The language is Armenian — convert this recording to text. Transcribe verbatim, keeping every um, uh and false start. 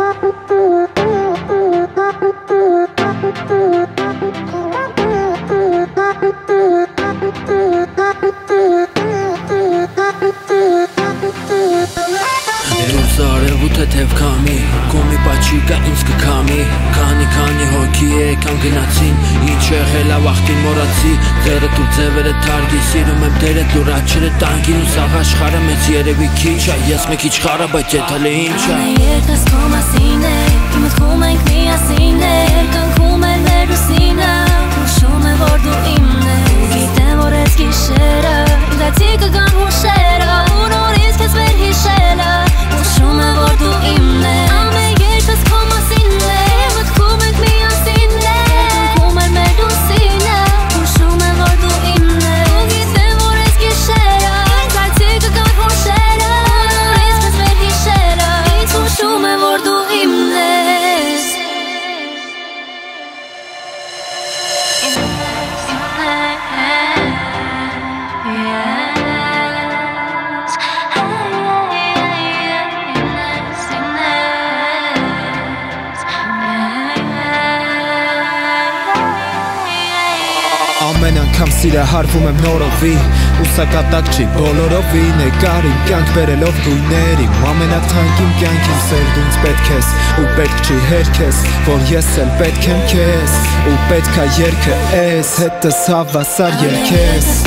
Դուրս արև ու թեթև քամի Կոմի պաչիկա ինձ կքամի Քանի քանի հոգի եկան գնացին Ինչ եղել ավախտին մորացի Ձերը տուր ձևերը թարգի Սիրում եմ դերդ դուր աչերը տանկին ու սաղ աշխարը մեծ երևի քիչ Ա ես մեկ իչ խարա բայց ետ հել է ինչ ա Երկս քո մասին է Իմ ոտքում ենք միասին է Կնքում էր մեր ուսինը Հուշում է որ դու իմն ես Գիտեմ որ ես գիշերը Ինձացի կգան հուշերը Ու նորից քեզ մեր հիշելը Հուշում է որ դու իմն ես Ամեն երկս քո մասին է Իմ ոտքում ենք միասին է Կնքում էր մեր ուսինը Հուշում է որ դու իմն ես Ու գիտեմ որ ես գիշերը Ինձացի կգան հուշերը Ու նորից քեզ մեր հիշելը Ինձ հուշում է որ դու իմն ես Ամեն անգամ սիրահարվում եմ նորովի Ու սակատակ չի բոլորովի Ներկար իմ կյանք բերելով գույներին Ամենաթանկ իմ կյանք իմ սեր դու ինձ պետք ես Ու պետք չի հերքես Որ ես էլ պետք եմ քեզ Ու պետք ա երկը ես Հետս հավասար երկես